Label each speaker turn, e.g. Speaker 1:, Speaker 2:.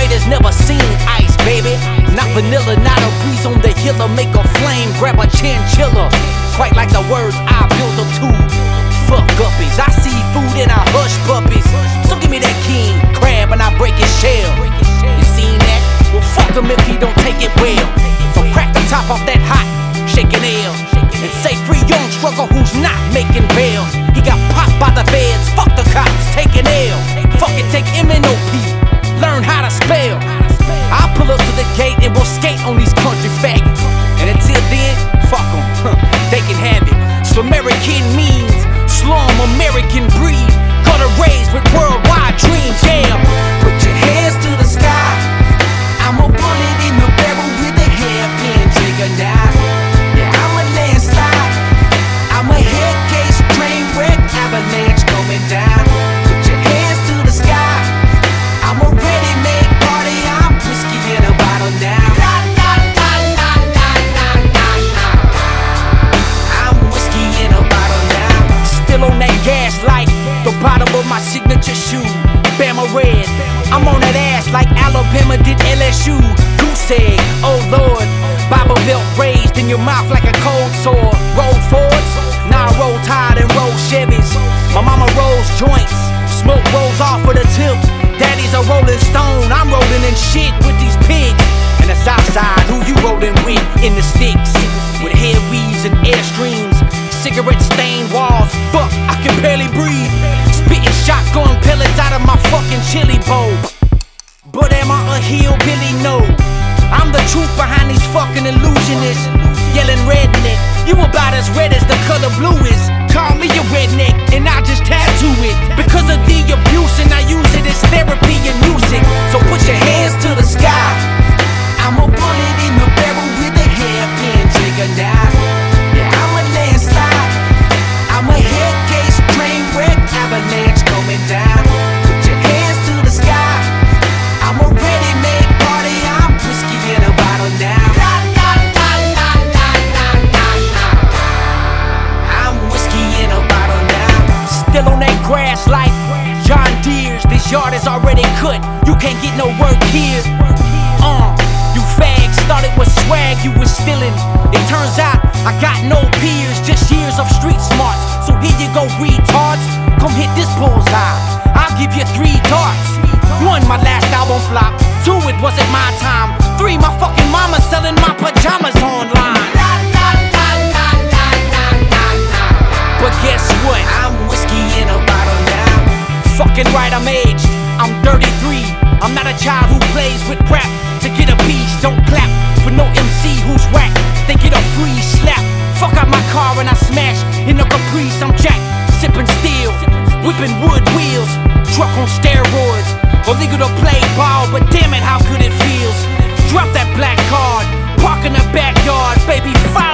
Speaker 1: haters never seen ice, baby. Not vanilla, not a breeze on the hiller. Make a flame, grab a chinchilla. Quite like the words I built up to. Fuck guppies, I see food and I hush puppies. So give me that king crab and I break his shell. You seen that? Well, fuck him if he don't take it well. So crack the top off that hot, shaking L. And say free young struggle who's not making bail. He got popped by the feds, fuck the cops, taking L. Fuck it, take MNOP, learn how to spell. I'll pull up to the gate and we'll skate on these country faggots. And until then, fuck them, they can have it. So American means slum, American breed. Gotta raise with worldwide dreams, yeah. Put your hands to the sky. I'm a bullet in the barrel with a hairpin trigger now. Yeah, I'm a landslide. I'm a head case, train wreck, avalanche coming down. Put your hands to the sky. I'm a ready-made party. I'm whiskey in a bottle now. I'm whiskey in a bottle now. Still on that gas like the bottom of my signature shoe. Bama red, I'm on that ass like Alabama did LSU. Goose egg, oh Lord. Bible belt raised in your mouth like a cold sore. Roll Fords, now I roll Tide and roll Chevys. My mama rolls joints, smoke rolls off with a tip. Daddy's a rolling stone, I'm rolling in shit with these pigs. And the south side, who you rolling with in the sticks? With hair weaves and airstreams, cigarette stained walls, fuck, I can barely breathe. Spitting shotgun pellets out of my fucking chili bowl. But am I a hillbilly? No. I'm the truth behind these fucking illusionists. Yelling redneck, you about as red as the color blue is. Call me a redneck and I just tattoo it. Because of the abuse and I use it as therapy and music. So put your hands to the sky. I'm a bullet in the barrel with a hairpin trigger now. Yeah, I'm a landslide. I'm a head case, train wreck, avalanche coming down. Put your hands to the sky. I'm a ready-made party. I'm whiskey in a bottle now. I'm whiskey in a bottle now. Still on that grass like John Deere's. This yard is already cut. You can't get no work here. You fags started with swag you was stealing. It turns out I got no peers, just years of street smarts. So here you go, retards. Come hit this bullseye. I'll give you 3 darts. 1, my last album flop. 2, it wasn't my time. 3, my fucking mama selling my pajamas online. But guess what? I'm whiskey in a bottle now. Fucking right, I'm aged. I'm 33. I'm not a child who plays with rap to get a piece. Don't clap for no MC who's whack. They get a free slap. Fuck out my car and I smash in a Caprice. I'm Jack, sipping steel, whipping wood wheels. Truck on steroids, illegal to play ball, but damn it, how good it feels. Drop that black card, park in the backyard, baby, fire.